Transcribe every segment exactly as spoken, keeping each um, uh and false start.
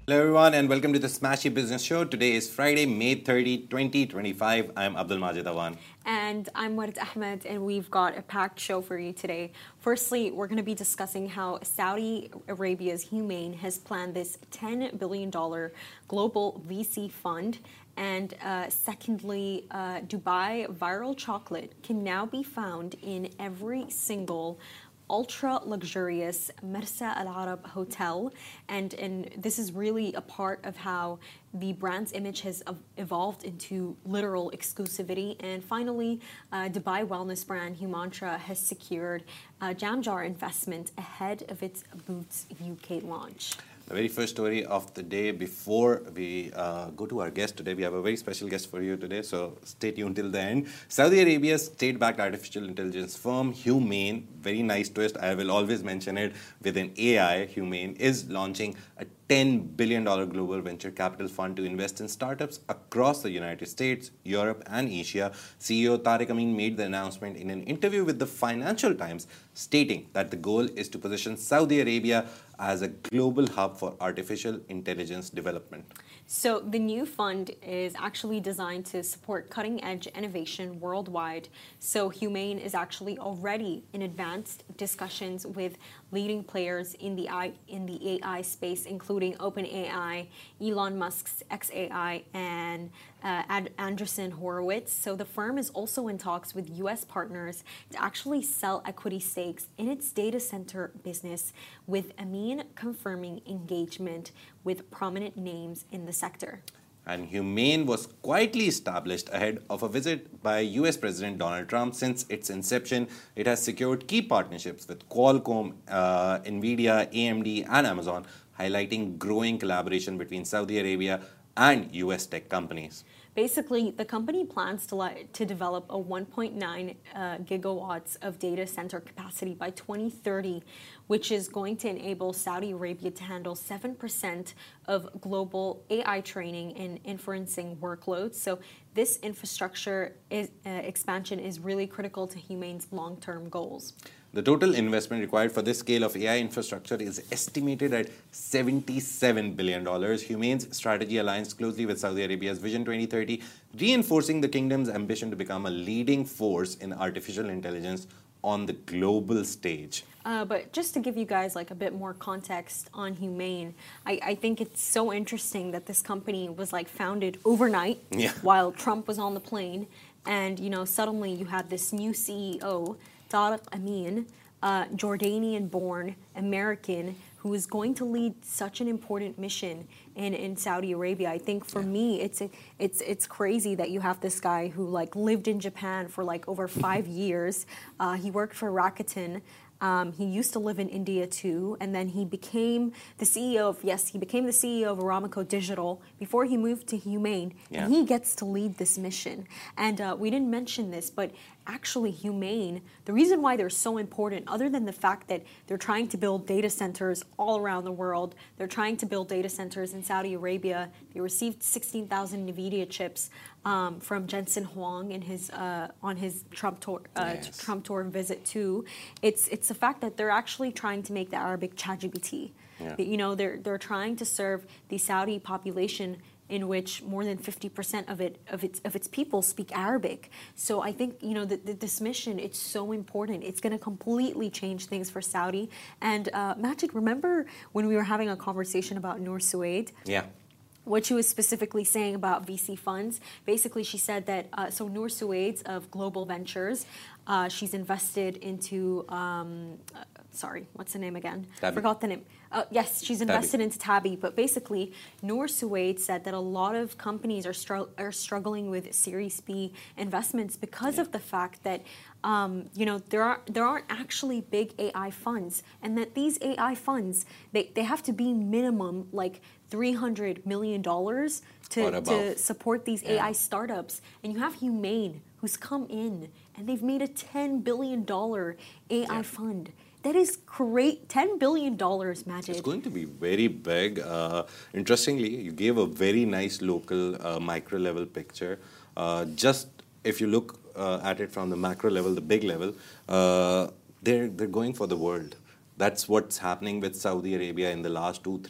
Hello everyone and welcome to the Smashy Business Show. Today is Friday, May thirtieth, twenty twenty-five. I'm Abdul Majid Awan. And I'm Warid Ahmed, and we've got a packed show for you today. Firstly, we're going to be discussing how Saudi Arabia's Humane has planned this ten billion dollars global V C fund. And uh, secondly, uh, Dubai viral chocolate can now be found in every single ultra-luxurious Marsa Al Arab hotel, and, and this is really a part of how the brand's image has evolved into literal exclusivity. And finally, uh, Dubai wellness brand Humantra has secured a Jamjar investment ahead of its Boots U K launch. The very first story of the day before we uh, go to our guest today. We have a very special guest for you today, so stay tuned till the end. Saudi Arabia's state-backed artificial intelligence firm Humane, very nice twist, I will always mention it, with an A I, Humane, is launching a ten billion dollars global venture capital fund to invest in startups across the United States, Europe, and Asia. C E O Tariq Amin made the announcement in an interview with the Financial Times, stating that the goal is to position Saudi Arabia as a global hub for artificial intelligence development. So the new fund is actually designed to support cutting-edge innovation worldwide. So Humane is actually already in advanced discussions with leading players in the I, in the A I space, including OpenAI, Elon Musk's xAI, and uh, Ad- Andreessen Horowitz. So the firm is also in talks with U S partners to actually sell equity stakes in its data center business, with Amin confirming engagement with prominent names in the sector. And Humane was quietly established ahead of a visit by U S President Donald Trump. Since its inception, it has secured key partnerships with Qualcomm, uh, NVIDIA, A M D, and Amazon, highlighting growing collaboration between Saudi Arabia and U S tech companies. Basically, the company plans to, li- to develop a one point nine uh, gigawatts of data center capacity by twenty thirty, which is going to enable Saudi Arabia to handle seven percent of global A I training and inferencing workloads. So this infrastructure is, uh, expansion is really critical to Humane's long-term goals. The total investment required for this scale of A I infrastructure is estimated at seventy-seven billion dollars. Humane's strategy aligns closely with Saudi Arabia's Vision twenty thirty, reinforcing the kingdom's ambition to become a leading force in artificial intelligence on the global stage. Uh, but just to give you guys like a bit more context on Humane, I, I think it's so interesting that this company was like founded overnight yeah. while Trump was on the plane, and you know suddenly you had this new C E O, Tariq Amin, uh, Jordanian-born American, who is going to lead such an important mission in, in Saudi Arabia. I think for yeah. me, it's it's it's crazy that you have this guy who like lived in Japan for like over five years. Uh, he worked for Rakuten. Um, he used to live in India too, and then he became the C E O of, yes, he became the C E O of Aramco Digital before he moved to Humane, yeah. and he gets to lead this mission. And uh, we didn't mention this, but actually Humane, the reason why they're so important, other than the fact that they're trying to build data centers all around the world, they're trying to build data centers in Saudi Arabia. They received sixteen thousand NVIDIA chips um, from Jensen Huang in his uh, on his Trump tour, uh, yes. Trump tour visit too. It's it's the fact that they're actually trying to make the Arabic ChatGPT. Yeah. You know, they're they're trying to serve the Saudi population, in which more than fifty percent of it of its of its people speak Arabic. So I think you know that this mission, it's so important. It's going to completely change things for Saudi. And uh, Majid, remember when we were having a conversation about Noor Suaid? Yeah. What she was specifically saying about V C funds, basically she said that, uh, so Noor Suaid of Global Ventures, uh, she's invested into, um, uh, sorry, what's the name again? Tabby. Forgot the name. Uh, yes, she's invested Tabby. into Tabby, but basically Noor Suaid said that a lot of companies are, str- are struggling with Series B investments because yeah. of the fact that Um, you know, there are there aren't actually big A I funds, and that these A I funds, they, they have to be minimum like three hundred million dollars to, to support these yeah. A I startups. And you have Humane, who's come in, and they've made a ten billion dollars A I yeah. fund. That is great. ten billion dollars, Majid. It's going to be very big. Uh, interestingly, you gave a very nice local uh, micro-level picture. Uh, just if you look uh, at it from the macro level, the big level, uh, they're, they're going for the world. That's what's happening with Saudi Arabia in the last two, three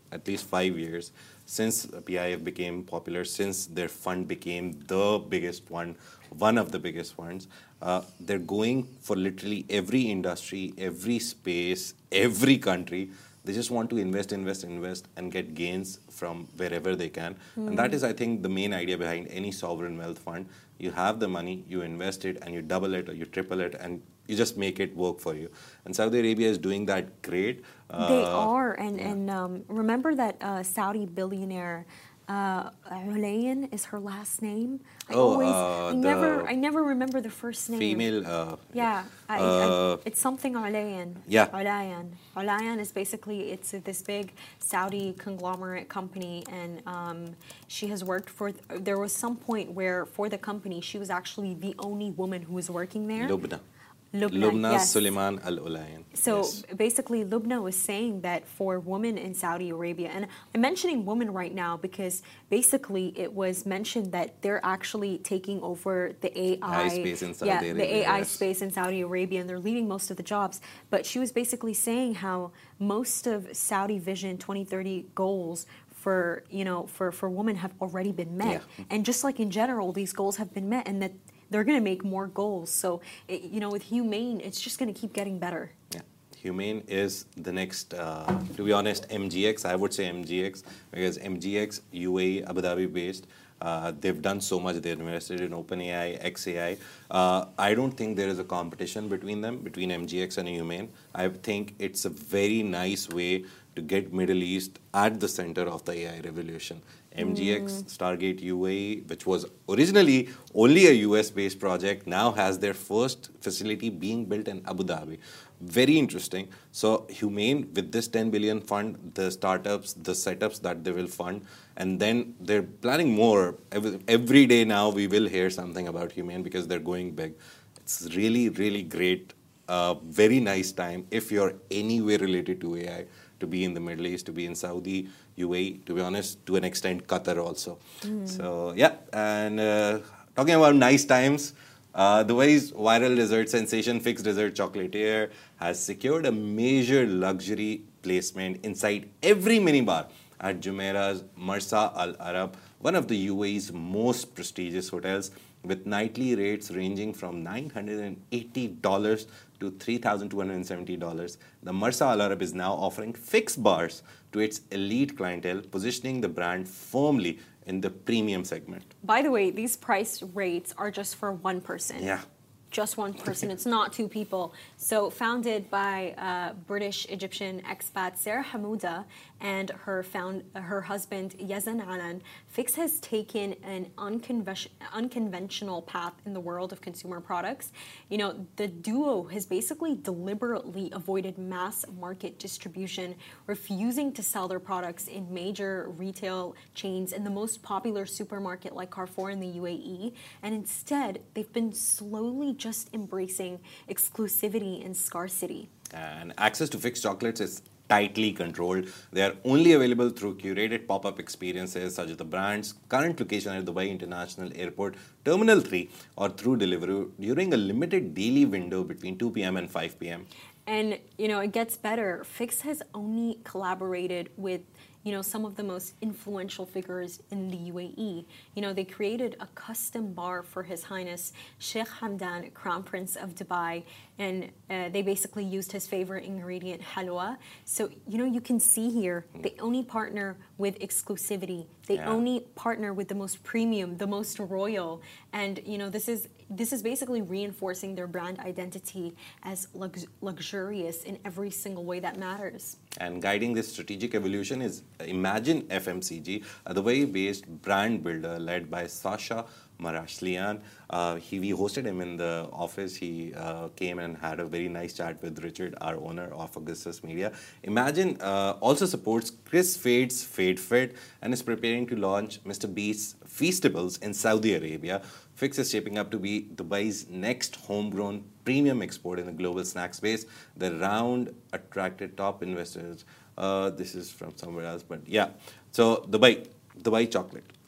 at least five years, since P I F became popular, since their fund became the biggest one, one of the biggest ones, uh, they're going for literally every industry, every space, every country. They just want to invest, invest, invest, and get gains from wherever they can. Mm. And that is, I think, the main idea behind any sovereign wealth fund. You have the money, you invest it, and you double it or you triple it, and you just make it work for you. And Saudi Arabia is doing that great. Uh, they are, and, yeah. and um, remember that uh, Saudi billionaire, uh, Ulayan is her last name. I oh, always, uh, I never, I never remember the first name. Female. Uh, yeah, I, uh, I, it's something Ulayan. Yeah. Ulayan. Ulayan is basically, it's this big Saudi conglomerate company, and um, she has worked for. There was some point where for the company she was actually the only woman who was working there. Lubna. Lubna, Lubna yes. Suleiman Al Ulayan. So yes. basically, Lubna was saying that for women in Saudi Arabia, and I'm mentioning women right now because basically it was mentioned that they're actually taking over the A I, A I space in Saudi yeah, Arabia. the A I yes. space in Saudi Arabia, and they're leading most of the jobs. But she was basically saying how most of Saudi Vision twenty thirty goals for you know for for women have already been met, yeah. and just like in general, these goals have been met, and that they're going to make more goals. So, it, you know, with Humane, it's just going to keep getting better. Yeah. Humane is the next, uh, to be honest, M G X. I would say M G X because M G X, U A E, Abu Dhabi based, uh, they've done so much. They've invested in OpenAI, X A I. Uh, I don't think there is a competition between them, between M G X and Humane. I think it's a very nice way to get Middle East at the center of the A I revolution. M G X, mm. Stargate U A E, which was originally only a U S-based project, now has their first facility being built in Abu Dhabi. Very interesting. So Humane, with this ten billion fund, the startups, the setups that they will fund, and then they're planning more. Every, every day now we will hear something about Humane because they're going big. It's really, really great. Uh, very nice time if you're anywhere related to A I, to be in the Middle East, to be in Saudi, U A E, to be honest, to an extent, Qatar also. Mm. So, yeah, and uh, talking about nice times, uh, Dubai's viral dessert sensation, Fix Dessert Chocolatier, has secured a major luxury placement inside every minibar at Jumeirah's Marsa Al Arab, one of the U A E's most prestigious hotels, with nightly rates ranging from nine hundred eighty dollars to three thousand two hundred seventy dollars. The Marsa Al Arab is now offering fixed bars to its elite clientele, positioning the brand firmly in the premium segment. By the way, these price rates are just for one person. Yeah. Just one person. It's not two people. So founded by uh, British-Egyptian expat Sarah Hamouda and her found her husband Yazan Alan, Fix has taken an unconvention, unconventional path in the world of consumer products. You know, the duo has basically deliberately avoided mass market distribution, refusing to sell their products in major retail chains in the most popular supermarket like Carrefour in the U A E, and instead they've been slowly just embracing exclusivity and scarcity. And access to Fix chocolates is tightly controlled. They are only available through curated pop-up experiences such as the brand's current location at Dubai International Airport Terminal three, or through Deliveroo during a limited daily window between two p m and five p m And, you know, it gets better. Fix has only collaborated with, you know, some of the most influential figures in the U A E. You know, they created a custom bar for His Highness Sheikh Hamdan, Crown Prince of Dubai, and uh, they basically used his favorite ingredient, halwa. So, you know, you can see here, they only partner with exclusivity. They yeah. only partner with the most premium, the most royal. And, you know, this is this is basically reinforcing their brand identity as lux luxurious in every single way that matters. And guiding this strategic evolution is Imagine F M C G, a Dubai-based brand builder led by Sasha Marashlian. Uh, he, we hosted him in the office. He uh, came and had a very nice chat with Richard, our owner of Augustus Media. Imagine uh, also supports Chris Fade's Fade Fit and is preparing to launch Mister Beast's Feastables in Saudi Arabia. Fix is shaping up to be Dubai's next homegrown premium export in the global snack space. The round attracted top investors. Uh, this is from somewhere else, but yeah. So Dubai, Dubai chocolate.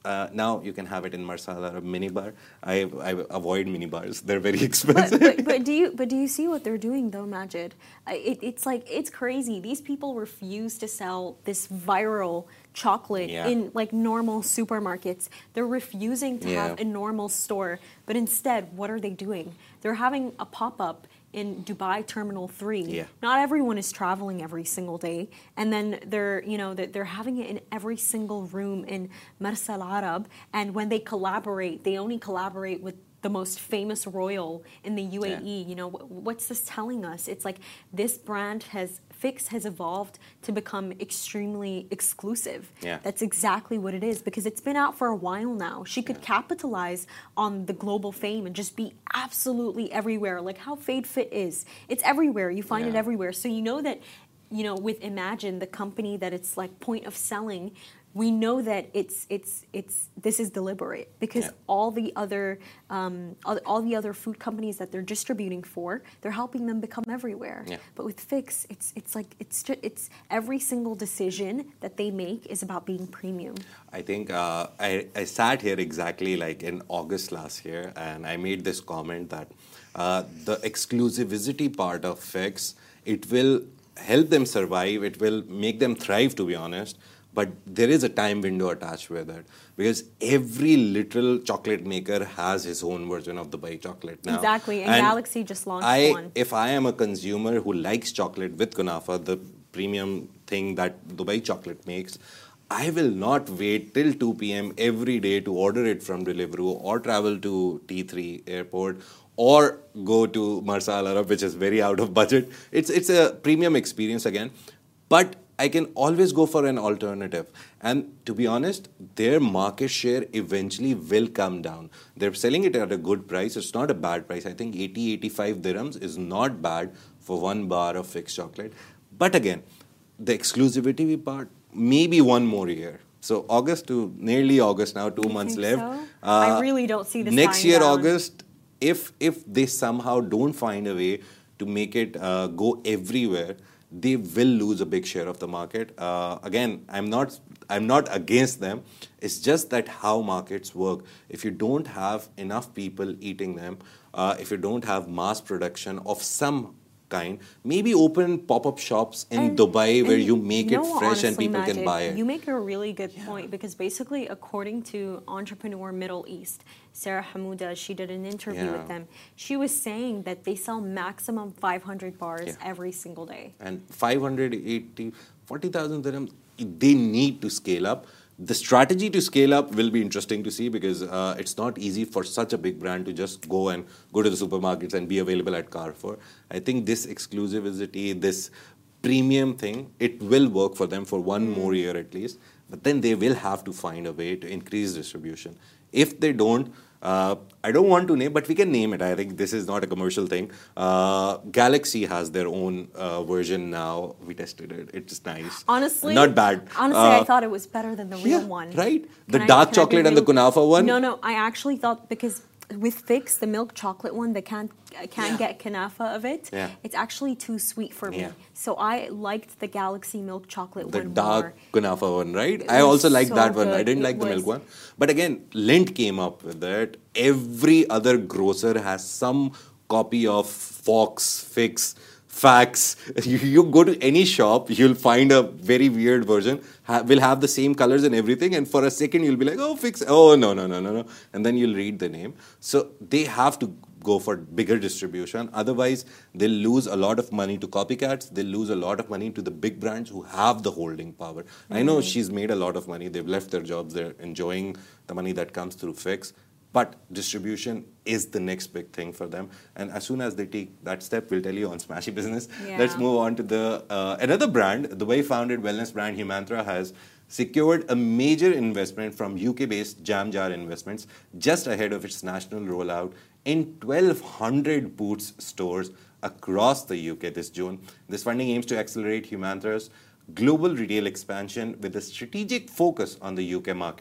uh, now you can have it in Marsala or minibar. I, I avoid minibars; they're very expensive. But, but, but do you but do you see what they're doing though, Majid? I- It, it's like it's crazy. These people refuse to sell this viral chocolate Yeah. in like normal supermarkets. They're refusing to Yeah. have a normal store, but instead, what are they doing? They're having a pop up in Dubai Terminal three. Yeah. Not everyone is traveling every single day, and then they're you know they're, they're having it in every single room in Marsa Al Arab. And when they collaborate, they only collaborate with the most famous royal in the U A E. Yeah. You know, wh- what's this telling us? It's like this brand has Fix has evolved to become extremely exclusive. Yeah. That's exactly what it is, because it's been out for a while now. She could capitalize on the global fame and just be absolutely everywhere, like how Fade Fit is. It's everywhere. You find it Yeah. everywhere. So you know that, you know, with Imagine, the company that it's like point of selling, we know that it's it's it's this is deliberate, because Yeah. all the other um, all, all the other food companies that they're distributing for, they're helping them become everywhere. Yeah. But with Fix, it's it's like it's ju- it's every single decision that they make is about being premium. I think uh, I, I sat here exactly like in August last year, and I made this comment that uh, the exclusivity part of Fix, it will help them survive, it will make them thrive, to be honest. But there is a time window attached with it, because every little chocolate maker has his own version of Dubai chocolate now. Exactly, and Galaxy just launched I, one. If I am a consumer who likes chocolate with kunafa, the premium thing that Dubai chocolate makes, I will not wait till two p.m. every day to order it from Deliveroo or travel to T three airport or go to Marsa Al Arab, which is very out of budget. It's, it's a premium experience again. But I can always go for an alternative. And to be honest, their market share eventually will come down. They're selling it at a good price. It's not a bad price. I think eighty, eighty-five dirhams is not bad for one bar of Fix chocolate. But again, the exclusivity part, maybe one more year. So August to nearly August now, two You months think left. so? I really don't see this Next dying year, down. August, if if they somehow don't find a way to make it uh, go everywhere, they will lose a big share of the market. Uh, again, I'm not I'm not against them. It's just that how markets work. If you don't have enough people eating them, uh, if you don't have mass production of some kind, maybe open pop-up shops in And- Dubai where and you make you it know, fresh and honestly, people can Majid, buy it. You make a really good point, because basically, according to Entrepreneur Middle East, Sarah Hamouda, she did an interview Yeah. with them. She was saying that they sell maximum five hundred bars Yeah. every single day. And five hundred eighty, forty thousand dirhams, they need to scale up. The strategy to scale up will be interesting to see, because uh, it's not easy for such a big brand to just go and go to the supermarkets and be available at Carrefour. I think this exclusivity, this premium thing, it will work for them for one more year at least. But then they will have to find a way to increase distribution. If they don't, uh, I don't want to name, but we can name it. I think this is not a commercial thing. Uh, Galaxy has their own uh, version now. We tested it. It's nice. Honestly, not bad. Honestly, Uh, I thought it was better than the real yeah, one. right? The Can I- dark can I be chocolate and the real- kunafa one? No, no. I actually thought, because with Fix, the milk chocolate one, they can't can Yeah. get kanafa of it. Yeah. It's actually too sweet for me. Yeah. So I liked the Galaxy milk chocolate The one dark more. kunafa one, right? It I was also liked so that one. I good. didn't It like the milk was- one. But again, Lindt came up with it. Every other grocer has some copy of Fox, Fix, Fax. You, you go to any shop, you'll find a very weird version. Ha, will have the same colors and everything. And for a second, you'll be like, oh, Fix. Oh, no, no, no, no, no. And then you'll read the name. So they have to go for bigger distribution. Otherwise, they'll lose a lot of money to copycats. They'll lose a lot of money to the big brands who have the holding power. Mm-hmm. I know she's made a lot of money. They've left their jobs. They're enjoying the money that comes through Fix. But distribution is the next big thing for them. And as soon as they take that step, we'll tell you on Smashy Business. Yeah. Let's move on to the uh, another brand. The Dubai-founded wellness brand Humantra has secured a major investment from U K-based Jam Jar Investments just ahead of its national rollout in twelve hundred Boots stores across the U K this June. This funding aims to accelerate Humantra's global retail expansion with a strategic focus on the U K market.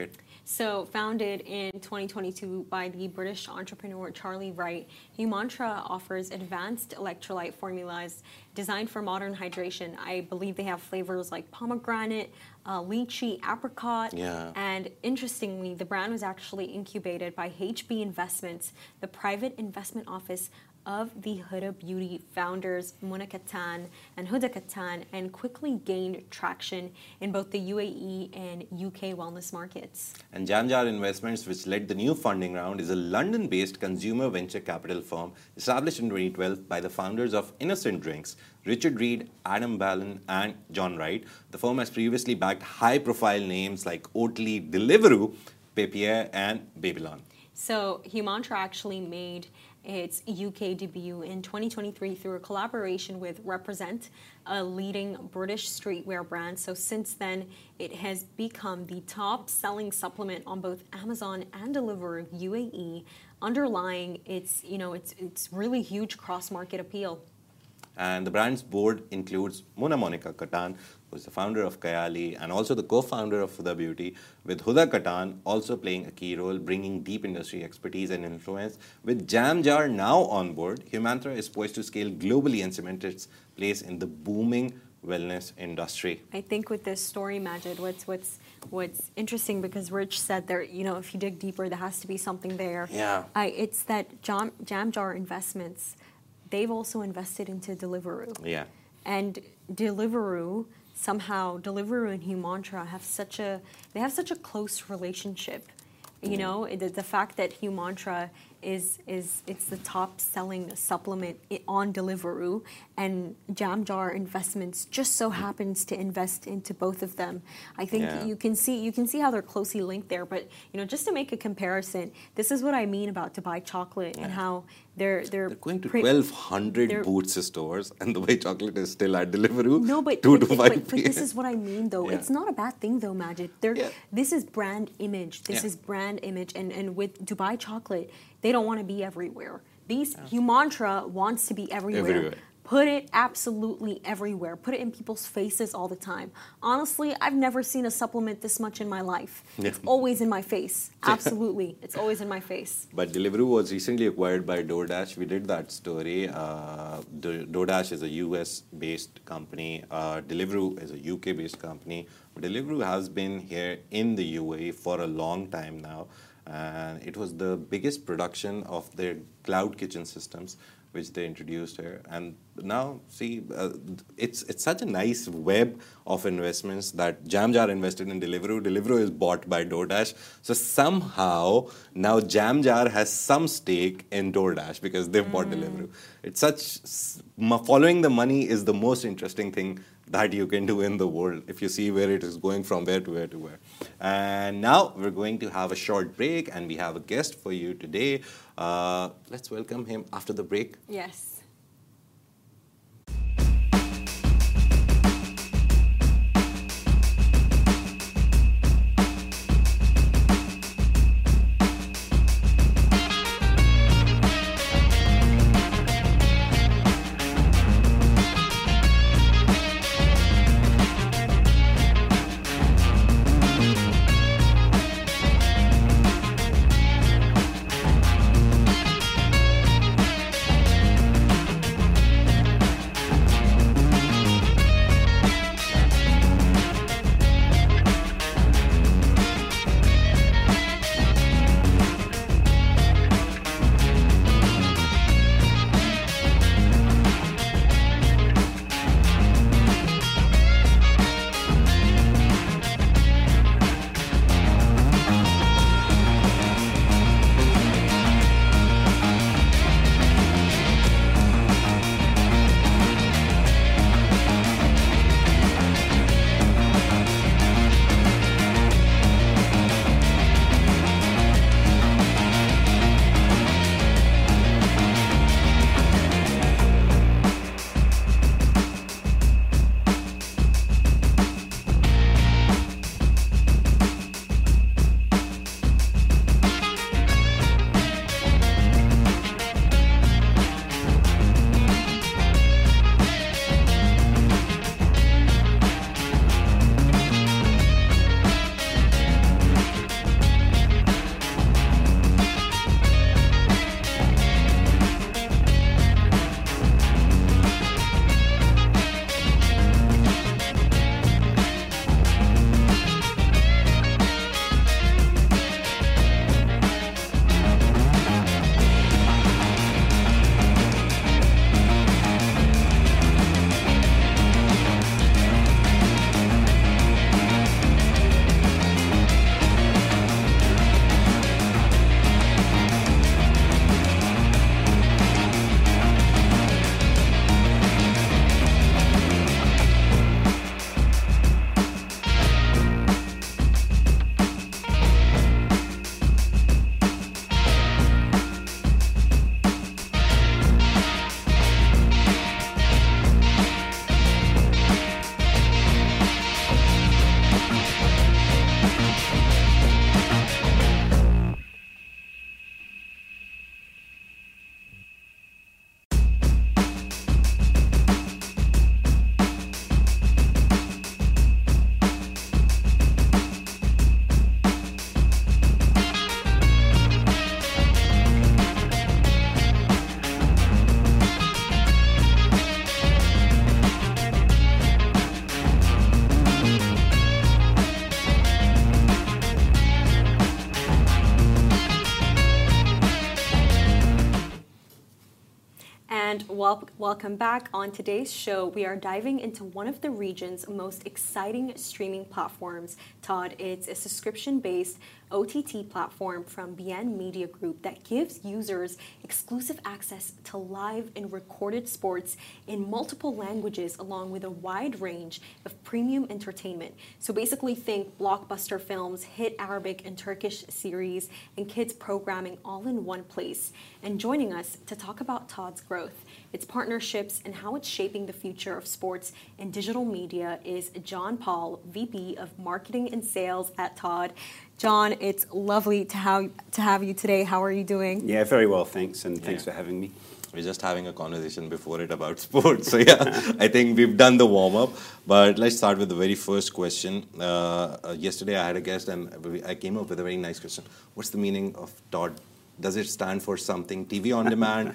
So, founded in twenty twenty-two by the British entrepreneur Charlie Wright, Humantra offers advanced electrolyte formulas designed for modern hydration. I believe they have flavors like pomegranate, uh, lychee, apricot. Yeah. And interestingly, the brand was actually incubated by H B Investments, the private investment office of the Huda Beauty founders Muna Katan and Huda Katan, and quickly gained traction in both the U A E and U K wellness markets. And Jamjar Investments, which led the new funding round, is a London-based consumer venture capital firm established in twenty twelve by the founders of Innocent Drinks, Richard Reed, Adam Ballon, and John Wright. The firm has previously backed high-profile names like Oatly, Deliveroo, Papier, and Babylon. So Humantra actually made its U K debut in twenty twenty-three through a collaboration with Represent, a leading British streetwear brand. So since then, it has become the top-selling supplement on both Amazon and Deliveroo U A E, underlying its, you know, its its really huge cross-market appeal. And the brand's board includes Mona Monica Katan, who is the founder of Kayali and also the co-founder of Huda Beauty, with Huda Katan also playing a key role, bringing deep industry expertise and influence. With Jamjar now on board, Humantra is poised to scale globally and cement its place in the booming wellness industry. I think with this story, Majid, what's what's what's interesting, because Rich said there, you know, if you dig deeper, there has to be something there. Yeah. I, it's that Jam, Jamjar Investments, they've also invested into Deliveroo. Yeah. And Deliveroo, somehow, Deliveroo and Humantra have such a, they have such a close relationship. You Mm-hmm. know, the, the fact that Humantra is, is it's the top selling supplement i- on Deliveroo, and Jamjar Investments just so happens to invest into both of them. I think Yeah. you can see you can see how they're closely linked there. But you know, just to make a comparison, this is what I mean about Dubai Chocolate and how they're they're, They're going to pre- twelve hundred they're- Boots stores, and the way chocolate is still at Deliveroo. No, but, two but, to but, five but this is what I mean, though. Yeah. It's not a bad thing, though, Majid. They're, Yeah. This is brand image. This Yeah. is brand image. And, and with Dubai Chocolate, they don't want to be everywhere. These Humantra wants to be everywhere. Everywhere. Put it absolutely everywhere. Put it in people's faces all the time. Honestly, I've never seen a supplement this much in my life. Yeah. It's always in my face. Absolutely. It's always in my face. But Deliveroo was recently acquired by DoorDash. We did that story. Uh, Do- DoorDash is a U S-based company. Uh, Deliveroo is a U K-based company. Deliveroo has been here in the U A E for a long time now. And it was the biggest production of their cloud kitchen systems, which they introduced here. And now, see, uh, it's it's such a nice web of investments that Jamjar invested in Deliveroo. Deliveroo is bought by DoorDash. So somehow, now Jamjar has some stake in DoorDash because they've bought Deliveroo. It's such, s- m- following the money is the most interesting thing that you can do in the world if you see where it is going from where to where to where. And now we're going to have a short break, and we have a guest for you today. Uh, let's welcome him after the break. Yes. Wel- welcome back. On today's show, we are diving into one of the region's most exciting streaming platforms, Todd. It's a subscription-based O T T platform from B N Media Group that gives users exclusive access to live and recorded sports in multiple languages, along with a wide range of premium entertainment. So basically think blockbuster films, hit Arabic and Turkish series, and kids programming all in one place. And joining us to talk about Todd's growth, its partnerships, and how it's shaping the future of sports and digital media is John Paul, V P of Marketing and Sales at Todd. John, it's lovely to have to have you today. How are you doing? Yeah, very well, thanks, and thanks Yeah. for having me. We're just having a conversation before it about sports. So yeah, I think we've done the warm-up. But let's start with the very first question. Uh, uh, yesterday I had a guest and we- I came up with a very nice question. What's the meaning of Todd? Does it stand for something, T V on demand?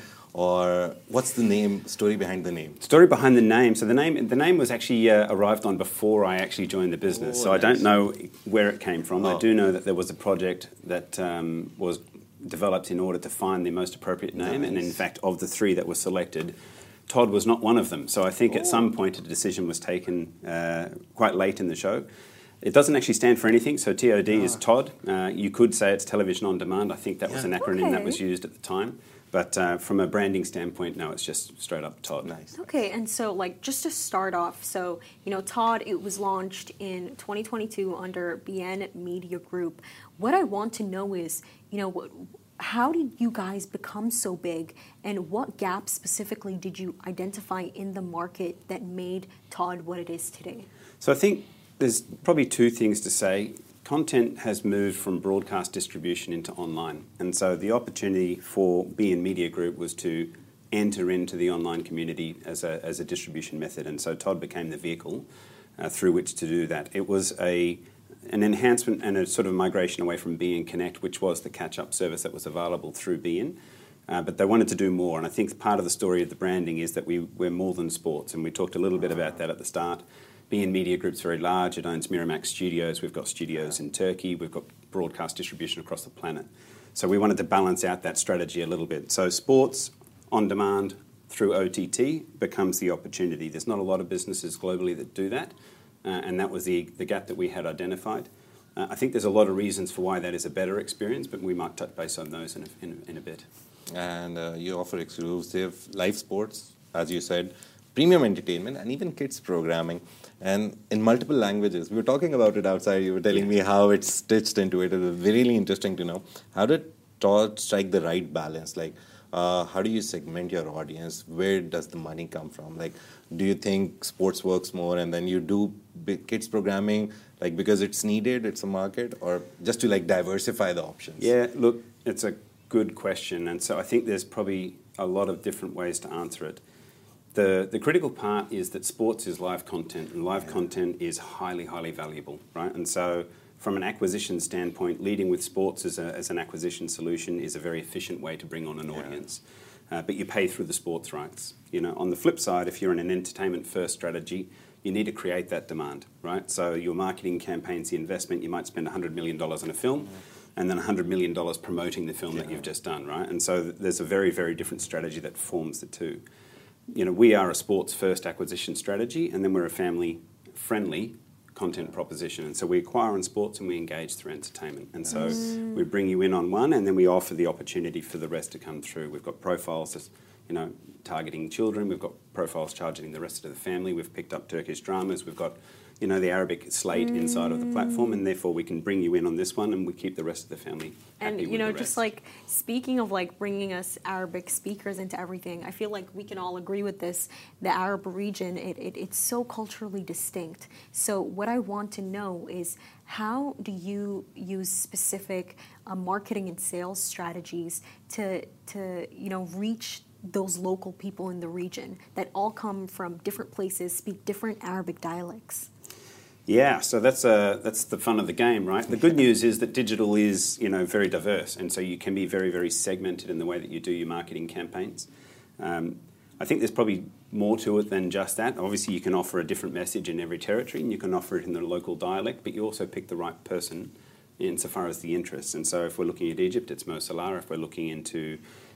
Or what's the name, story behind the name? Story behind the name. So the name, the name was actually uh, arrived on before I actually joined the business. Oh, so I nice. don't know where it came from. I Oh. do know that there was a project that um, was developed in order to find the most appropriate name, and in Nice. fact, of the three that were selected, Todd was not one of them. So I think at Oh. some point a decision was taken uh, quite late in the show. It doesn't actually stand for anything, so T O D is Todd. Uh, you could say it's television on demand. I think that was Yeah. an acronym that was Okay. used at the time. But uh, from a branding standpoint, no, it's just straight up Todd. Nice. Okay, and so like just to start off, so you know, Todd, it was launched in twenty twenty-two under B N Media Group. What I want to know is, you know, what, how did you guys become so big, and what gaps specifically did you identify in the market that made Todd what it is today? So I think there's probably two things to say. Content has moved from broadcast distribution into online. And so the opportunity for B N Media Group was to enter into the online community as a, as a distribution method. And so Todd became the vehicle uh, through which to do that. It was a an enhancement and a sort of migration away from B N Connect, which was the catch-up service that was available through B N. Uh, but they wanted to do more. And I think part of the story of the branding is that we, we're more than sports. And we talked a little bit about that at the start. B N Media Group's very large. It owns Miramax Studios. We've got studios in Turkey. We've got broadcast distribution across the planet. So we wanted to balance out that strategy a little bit. So sports on demand through O T T becomes the opportunity. There's not a lot of businesses globally that do that, uh, and that was the, the gap that we had identified. Uh, I think there's a lot of reasons for why that is a better experience, but we might touch base on those in a, in a, in a bit. And uh, you offer exclusive live sports, as you said, premium entertainment, and even kids programming, and in multiple languages. We were talking about it outside. You were telling me how it's stitched into it. It was really interesting to know. How did Todd strike the right balance? Like, uh, how do you segment your audience? Where does the money come from? Like, do you think sports works more, and then you do big kids programming, like because it's needed, it's a market, or just to like diversify the options? Yeah, look, it's a good question, and so I think there's probably a lot of different ways to answer it. The, the critical part is that sports is live content, and live content is highly, highly valuable, right? And so from an acquisition standpoint, leading with sports as, a, as an acquisition solution is a very efficient way to bring on an audience. Uh, but you pay through the sports rights. You know, on the flip side, if you're in an entertainment-first strategy, you need to create that demand, right? So your marketing campaigns, the investment, you might spend one hundred million dollars on a film, and then one hundred million dollars promoting the film Yeah. that you've just done, right? And so there's a very, very different strategy that forms the two. You know, we are a sports-first acquisition strategy, and then we're a family-friendly content proposition. And so we acquire in sports and we engage through entertainment. And so we bring you in on one, and then we offer the opportunity for the rest to come through. We've got profiles, as, you know, targeting children. We've got profiles targeting the rest of the family. We've picked up Turkish dramas. We've got, you know, the Arabic slate mm. inside of the platform, and therefore we can bring you in on this one, and we keep the rest of the family happy And you with know, the just rest. like speaking of like bringing us Arabic speakers into everything, I feel like we can all agree with this. The Arab region, it, it it's so culturally distinct. So what I want to know is, how do you use specific uh, marketing and sales strategies to to you know reach those local people in the region that all come from different places, speak different Arabic dialects? Yeah, so that's uh, that's the fun of the game, right? The good news is that digital is, you know, very diverse, and so you can be very, very segmented in the way that you do your marketing campaigns. Um, I think there's probably more to it than just that. Obviously, you can offer a different message in every territory, and you can offer it in the local dialect, but you also pick the right person insofar as the interests. And so if we're looking at Egypt, it's Mo Salah. If we're looking into,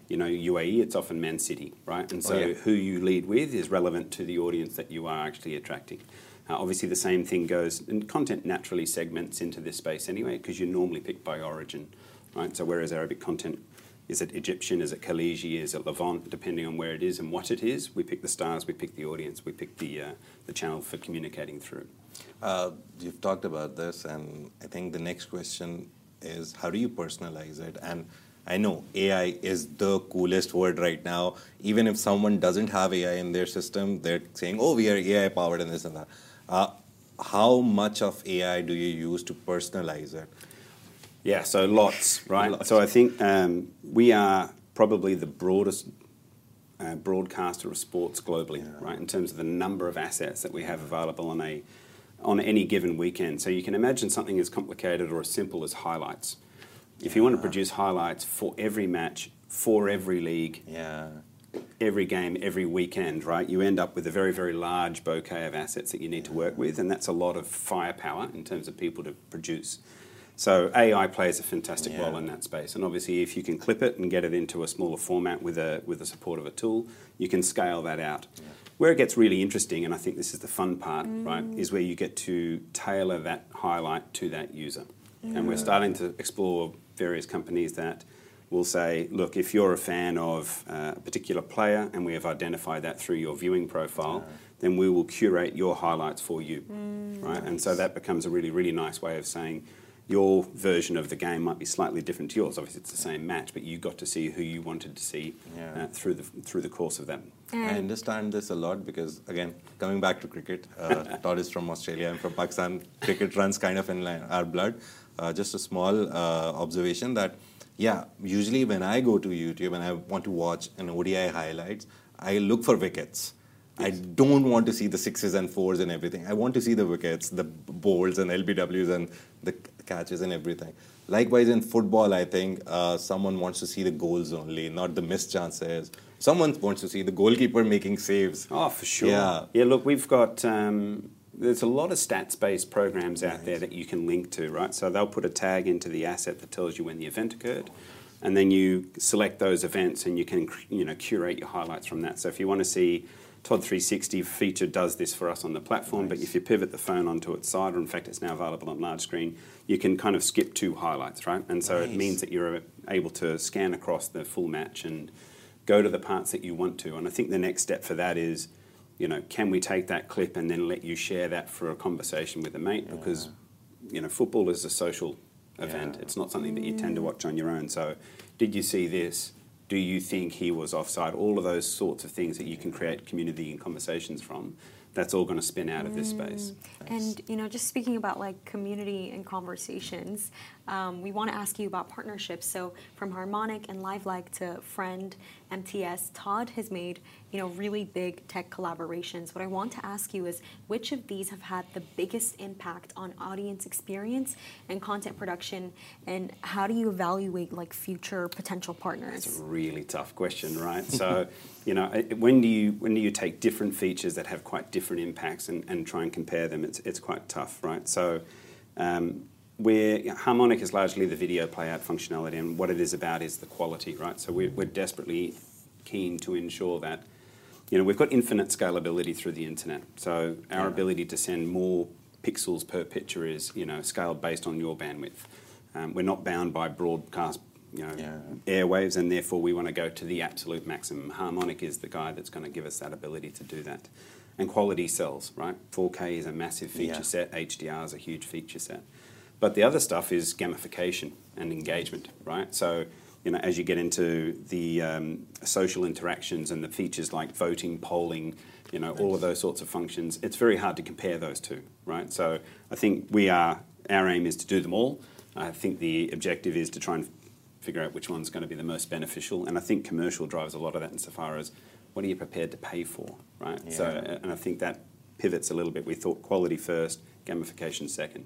you know, U A E, it's often Man City, right? And so Oh, yeah. who you lead with is relevant to the audience that you are actually attracting. Uh, obviously, the same thing goes, and content naturally segments into this space anyway, because you're normally picked by origin, right? So whereas Arabic content, is it Egyptian, is it Khaliji, is it Levant, depending on where it is and what it is, we pick the stars, we pick the audience, we pick the, uh, the channel for communicating through. Uh, you've talked about this, and I think the next question is, how do you personalize it? And I know A I is the coolest word right now. Even if someone doesn't have A I in their system, they're saying, oh, we are A I powered and this and that. Uh, how much of A I do you use to personalize it? Yeah, so lots, right? Lots. So I think um, we are probably the broadest uh, broadcaster of sports globally, Yeah. right? In terms of the number of assets that we have available on a on any given weekend. So you can imagine something as complicated or as simple as highlights. If you want to produce highlights for every match, for every league, Yeah. every game, every weekend, right? You end up with a very, very large bouquet of assets that you need to work with, and that's a lot of firepower in terms of people to produce. So A I plays a fantastic Yeah. role in that space, and obviously if you can clip it and get it into a smaller format with a with the support of a tool, you can scale that out. Yeah. Where it gets really interesting, and I think this is the fun part, right, is where you get to tailor that highlight to that user. And we're starting to explore various companies that will say, look, if you're a fan of uh, a particular player and we have identified that through your viewing profile, Yeah. then we will curate your highlights for you, Mm. right? And so that becomes a really, really nice way of saying your version of the game might be slightly different to yours. Obviously, it's the same match, but you got to see who you wanted to see Yeah. uh, through the through the course of that. I And understand this a lot because, again, coming back to cricket, uh, Todd is from Australia, I'm from Pakistan. Cricket runs kind of in line, our blood. Uh, just a small uh, observation that, yeah, usually when I go to YouTube and I want to watch an O D I highlights, I look for wickets. I don't want to see the sixes and fours and everything. I want to see the wickets, the bowls and L B Ws and the catches and everything. Likewise, in football, I think uh, someone wants to see the goals only, not the missed chances. Someone wants to see the goalkeeper making saves. Oh, for sure. Yeah. Yeah, look, we've got, um, there's a lot of stats-based programs out Nice. there that you can link to, right? So they'll put a tag into the asset that tells you when the event occurred, and then you select those events and you can, you know, curate your highlights from that. So if you want to see Todd three sixty feature does this for us on the platform, but Nice. if you pivot the phone onto its side, or in fact it's now available on large screen, you can kind of skip two highlights, right? And so it Nice. means that you're able to scan across the full match and go to the parts that you want to. And I think the next step for that is, you know, can we take that clip and then let you share that for a conversation with a mate? Because, you know, football is a social event. Yeah. It's not something that you tend to watch on your own. So did you see this? Do you think he was offside? All of those sorts of things that you can create community and conversations from, that's all going to spin out of this space. And you know, just speaking about like community and conversations, um, we want to ask you about partnerships. So from Harmonic and LiveLike to Friend, M T S, Todd has made you know really big tech collaborations. What I want to ask you is, which of these have had the biggest impact on audience experience and content production, and how do you evaluate like future potential partners? It's a really tough question, right? So, you know, it- when do you when do you take different features that have quite different impacts and, and try and compare them? It's it's quite tough, right? So, um, we're, Harmonic is largely the video playout functionality, and what it is about is the quality, right? So we're, we're desperately keen to ensure that, you know, we've got infinite scalability through the internet. So our Yeah. ability to send more pixels per picture is, you know, scaled based on your bandwidth. Um, we're not bound by broadcast, you know, Yeah. airwaves, and therefore we want to go to the absolute maximum. Harmonic is the guy that's going to give us that ability to do that. And quality sells, right? four K is a massive feature Yeah. set. H D R is a huge feature set. But the other stuff is gamification and engagement, right? So, you know, as you get into the um, social interactions and the features like voting, polling, you know, all of those sorts of functions, it's very hard to compare those two, right? So I think we are, our aim is to do them all. I think the objective is to try and figure out which one's going to be the most beneficial. And I think commercial drives a lot of that insofar as what are you prepared to pay for, right? Yeah. So, and I think that pivots a little bit. We thought quality first, gamification second.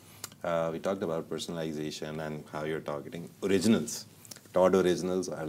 Uh, we talked about personalization and how you're targeting originals. Todd originals are like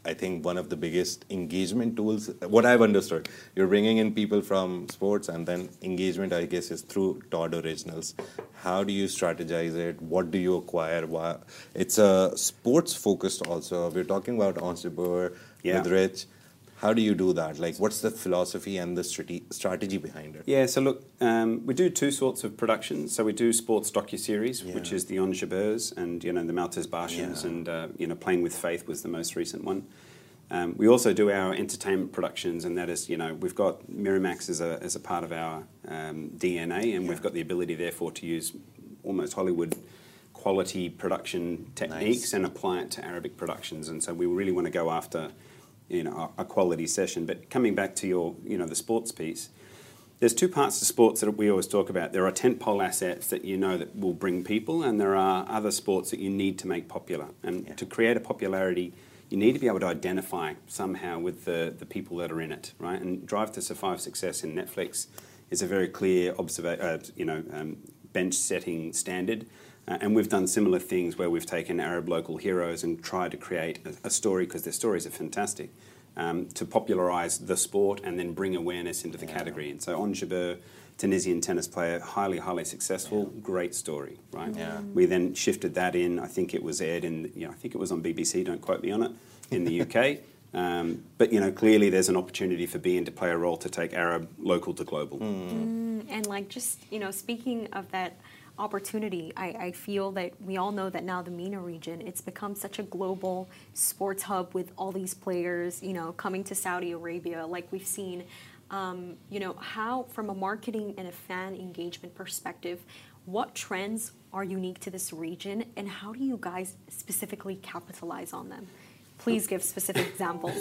I think, one of the biggest engagement tools. What I've understood, you're bringing in people from sports, and then engagement, I guess, is through Todd Originals. How do you strategize it? What do you acquire? Why? It's a sports focused also. We're talking about Ons Jabeur Yeah. with Rich. How do you do that? Like, what's the philosophy and the strate- strategy behind it? Yeah, so look, um, we do two sorts of productions. So we do sports docuseries, Yeah. which is the Ons Jabeurs and, you know, the Maltese Barshans, Yeah. and, uh, you know, Playing with Faith was the most recent one. Um, we also do our entertainment productions, and that is, you know, we've got Miramax as a, as a part of our um, D N A, and Yeah. we've got the ability, therefore, to use almost Hollywood quality production techniques Nice. and apply it to Arabic productions. And so we really want to go after, you know, a, a quality session. But coming back to your, you know, the sports piece, there's two parts to sports that we always talk about. There are tentpole assets that you know that will bring people, and there are other sports that you need to make popular. And Yeah. to create a popularity, you need to be able to identify somehow with the, the people that are in it, right? And Drive to Survive Success in Netflix is a very clear observa- uh, you know, um, bench-setting standard. Uh, and we've done similar things where we've taken Arab local heroes and tried to create a, a story, because their stories are fantastic, um, to popularise the sport and then bring awareness into the Yeah. category. And so Ons Jabeur, Tunisian tennis player, highly, highly successful, great story, right? Yeah. We then shifted that in. I think it was aired in, you know, I think it was on B B C, don't quote me on it, in the U K. Um, but, you know, clearly there's an opportunity for B N to play a role to take Arab local to global. Mm, and like just, you know, speaking of that opportunity, I, I feel that we all know that now the MENA region, it's become such a global sports hub with all these players, you know, coming to Saudi Arabia, like we've seen. Um, you know, how, from a marketing and a fan engagement perspective, what trends are unique to this region, and how do you guys specifically capitalize on them? Please give specific examples.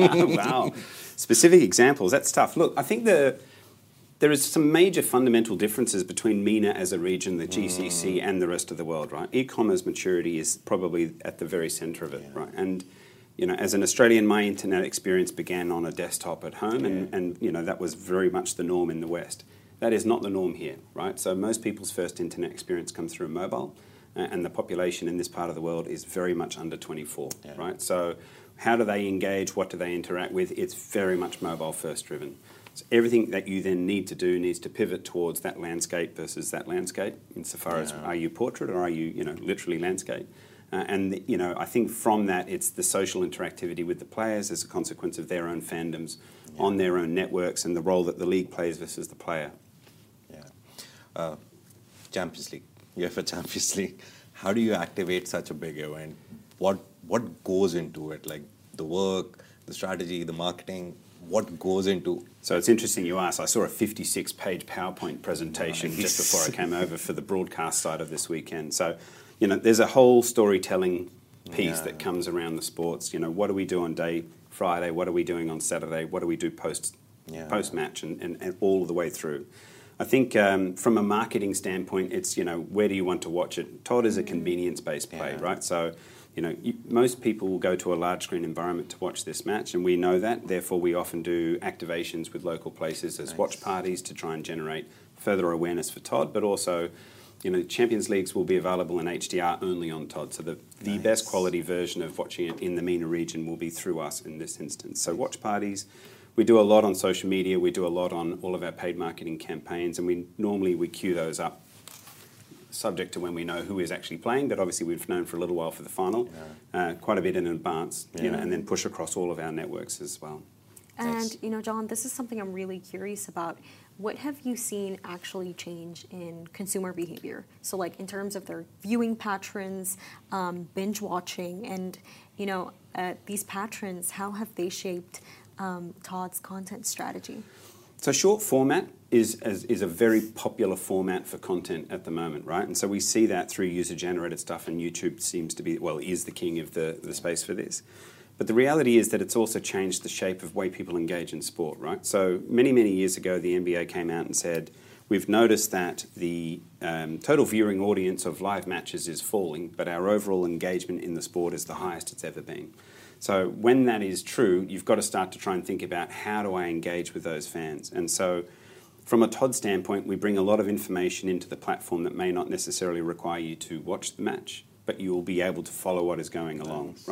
Wow. Specific examples, that's tough. Look, I think the there is some major fundamental differences between MENA as a region, the G C C, Mm. and the rest of the world, right? E-commerce maturity is probably at the very centre of it, Yeah. right? And, you know, as an Australian, my internet experience began on a desktop at home, and, Yeah. and, you know, that was very much the norm in the West. That is not the norm here, right? So most people's first internet experience comes through mobile, uh, and the population in this part of the world is very much under twenty-four, Yeah. right? So how do they engage? What do they interact with? It's very much mobile first driven. So everything that you then need to do needs to pivot towards that landscape versus that landscape, insofar as Yeah. are you portrait or are you, you know, literally landscape? Uh, and, you know, I think from that, it's the social interactivity with the players as a consequence of their own fandoms Yeah. on their own networks, and the role that the league plays versus the player. Yeah. Uh, Champions League. UEFA Champions League. How do you activate such a big event? What what goes into it? Like the work, the strategy, the marketing. What goes into? So it's interesting you ask. I saw a fifty-six page PowerPoint presentation Nice. just before I came over for the broadcast side of this weekend. So, you know, there's a whole storytelling piece Yeah. that comes around the sports. You know, what do we do on day Friday? What are we doing on Saturday? What do we do post Yeah. post match and, and, and all the way through? I think um, from a marketing standpoint, it's, you know, where do you want to watch it? Todd is a convenience-based play, Yeah. right? So, you know, you, most people will go to a large screen environment to watch this match, and we know that. Therefore, we often do activations with local places as Nice. watch parties to try and generate further awareness for Todd, but also, you know, Champions Leagues will be available in H D R only on Todd. So the, the Nice. best quality version of watching it in the MENA region will be through us in this instance. So watch parties. We do a lot on social media. We do a lot on all of our paid marketing campaigns, and we normally we queue those up subject to when we know who is actually playing, but obviously we've known for a little while for the final, uh, quite a bit in advance, you know, Yeah. and then push across all of our networks as well. And, Nice. you know, John, this is something I'm really curious about. What have you seen actually change in consumer behavior? So, like, in terms of their viewing patterns, um, binge watching, and, you know, uh, these patrons, how have they shaped um, Todd's content strategy? So short format is, is is a very popular format for content at the moment, right? And so we see that through user-generated stuff, and YouTube seems to be, well, is the king of the, the space for this. But the reality is that it's also changed the shape of way people engage in sport, right? So many, many years ago, the N B A came out and said, we've noticed that the um, total viewing audience of live matches is falling, but our overall engagement in the sport is the highest it's ever been. So when that is true, you've got to start to try and think about, how do I engage with those fans? And so from a Todd standpoint, we bring a lot of information into the platform that may not necessarily require you to watch the match, but you will be able to follow what is going along, Nice. right?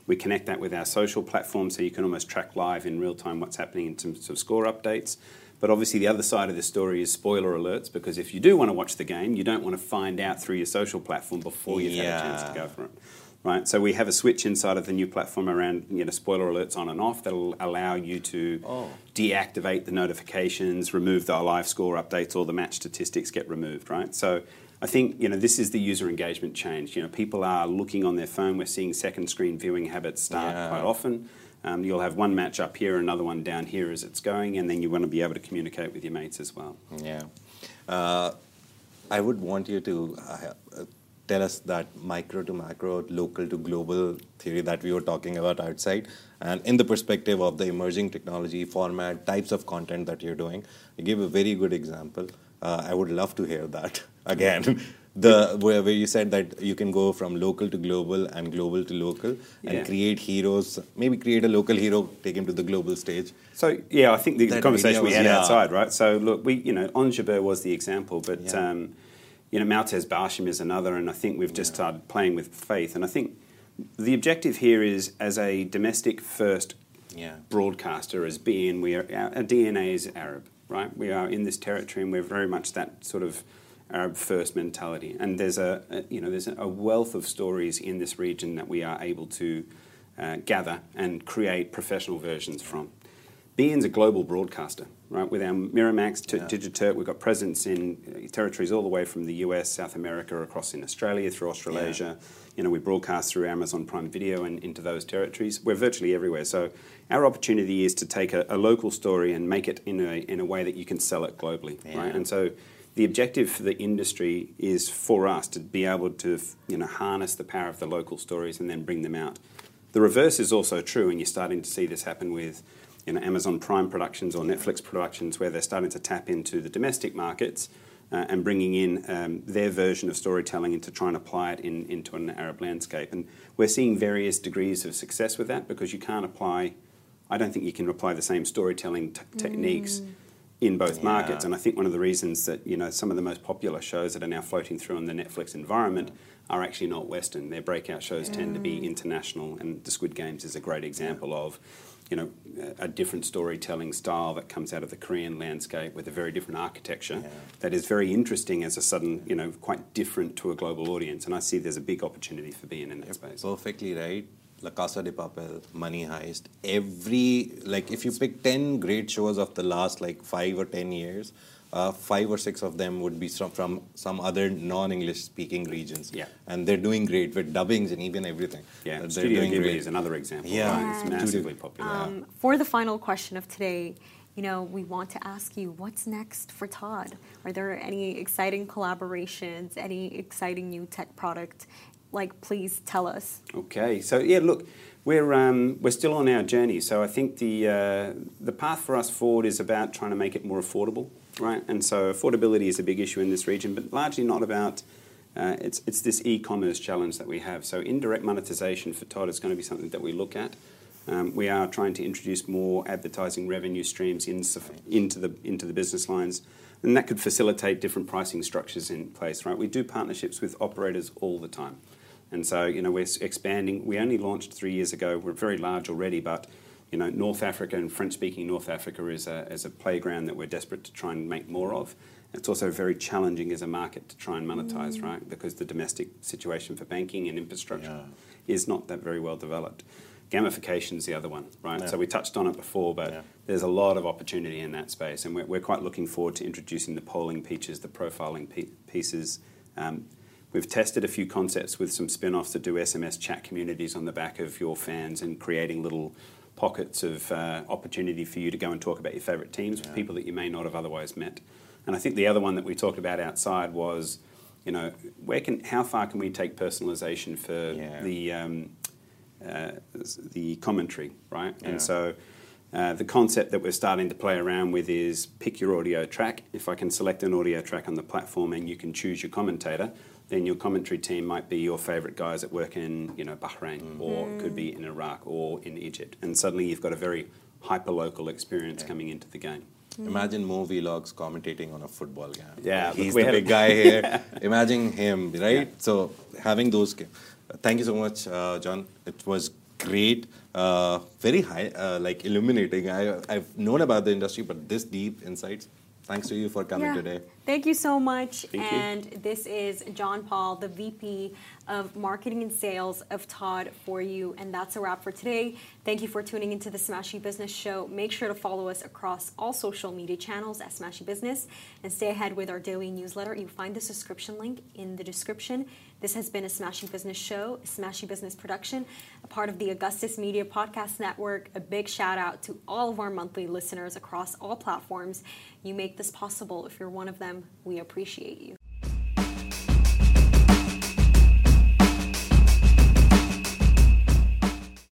We connect that with our social platforms, so you can almost track live in real time what's happening in terms of score updates. But obviously the other side of the story is spoiler alerts, because if you do want to watch the game, you don't want to find out through your social platform before you've yeah. had a chance to go for it. Right, so we have a switch inside of the new platform around, you know, spoiler alerts on and off that'll allow you to oh. deactivate the notifications, remove the live score updates, all the match statistics get removed, right? So I think, you know, this is the user engagement change. You know, people are looking on their phone. We're seeing second screen viewing habits start yeah. quite often. Um, you'll have one match up here, another one down here as it's going, and then you want to be able to communicate with your mates as well. Yeah. Uh, I would want you to uh, tell us that micro to macro, local to global theory that we were talking about outside, and in the perspective of the emerging technology, format, types of content that you're doing. You gave a very good example. Uh, I would love to hear that again. The where, where you said that you can go from local to global and global to local and yeah. create heroes, maybe create a local hero, take him to the global stage. So yeah, I think the, the conversation we had yeah. outside, right? So look, we you know, Onjabeur was the example, but Yeah. um, you know, Maltese Barsham is another, and I think we've just Yeah. started playing with Faith, and I think the objective here is, as a domestic first Yeah. broadcaster, as being we are, our D N A is Arab, right? We are in this territory, and we're very much that sort of Arab first mentality, and there's a, a you know there's a wealth of stories in this region that we are able to uh, gather and create professional versions from. B N's a global broadcaster, right? With our Miramax, T- Yeah. Digiturk, we've got presence in uh, territories all the way from the U S, South America, across in Australia, through Australasia. Yeah. You know, we broadcast through Amazon Prime Video and into those territories. We're virtually everywhere. So our opportunity is to take a, a local story and make it in a in a way that you can sell it globally, Yeah. right? And so the objective for the industry is for us to be able to, you know, harness the power of the local stories and then bring them out. The reverse is also true, and you're starting to see this happen with, you know, Amazon Prime productions or Netflix productions, where they're starting to tap into the domestic markets uh, and bringing in um, their version of storytelling and to try and apply it in, into an Arab landscape. And we're seeing various degrees of success with that, because you can't apply, I don't think you can apply the same storytelling t- techniques Mm. in both Yeah. markets. And I think one of the reasons that, you know, some of the most popular shows that are now floating through in the Netflix environment are actually not Western. Their breakout shows tend to be international, and the Squid Games is a great example of, you know, a different storytelling style that comes out of the Korean landscape with a very different architecture Yeah. that is very interesting as a sudden, you know, quite different to a global audience. And I see there's a big opportunity for being in that space. Perfectly right. La Casa de Papel, Money Heist, every, like if you pick ten great shows of the last like five or ten years, uh, five or six of them would be from, from some other non-English speaking regions. Yeah. And they're doing great with dubbings and even everything. Yeah, Uh, they're Studio doing Ghibli great. is another example. Yeah. Right? It's And, massively popular. Um, for the final question of today, you know, we want to ask you, what's next for Todd? Are there any exciting collaborations, any exciting new tech product? Like, please tell us. Okay, so yeah, look, we're um, we're still on our journey. So I think the uh, the path for us forward is about trying to make it more affordable, right? And so affordability is a big issue in this region, but largely not about. Uh, it's it's this e-commerce challenge that we have. So indirect monetization for Todd is going to be something that we look at. Um, we are trying to introduce more advertising revenue streams in, into the into the business lines, and that could facilitate different pricing structures in place, right? We do partnerships with operators all the time. And so, you know, we're expanding. We only launched three years ago. We're very large already, but, you know, North Africa and French-speaking North Africa is a, is a playground that we're desperate to try and make more of. It's also very challenging as a market to try and monetize, mm. right? Because the domestic situation for banking and infrastructure yeah. is not that very well developed. Gamification is the other one, right? Yeah. So we touched on it before, but yeah. there's a lot of opportunity in that space, and we're, we're quite looking forward to introducing the polling features, the profiling pe- pieces. Um, We've tested a few concepts with some spin-offs that do S M S chat communities on the back of your fans and creating little pockets of uh, opportunity for you to go and talk about your favourite teams yeah. with people that you may not have otherwise met. And I think the other one that we talked about outside was, you know, where can, how far can we take personalisation for yeah. the um, uh, the commentary, right? Yeah. And so uh, the concept that we're starting to play around with is pick your audio track. If I can select an audio track on the platform and you can choose your commentator, then your commentary team might be your favourite guys that work in, you know, Bahrain, mm. or mm. could be in Iraq or in Egypt. And suddenly you've got a very hyper-local experience yeah. coming into the game. Mm. Imagine Mo Vlogs commentating on a football game. Yeah, he's the big guy here. Imagine him, right? Yeah. So having those... Thank you so much, uh, John. It was great, uh, very high, uh, like illuminating. I, I've known about the industry, but this deep insights. Thanks to you for coming Yeah. today. Thank you so much. Thank you. and this is John Paul, the V P of Marketing and Sales of Todd for you. And that's a wrap for today. Thank you for tuning into the Smashy Business Show. Make sure to follow us across all social media channels at Smashy Business and stay ahead with our daily newsletter. You find the subscription link in the description. This has been a Smashy Business Show, a Smashy Business production, a part of the Augustus Media Podcast Network. A big shout out to all of our monthly listeners across all platforms. You make this possible. If you're one of them, we appreciate you.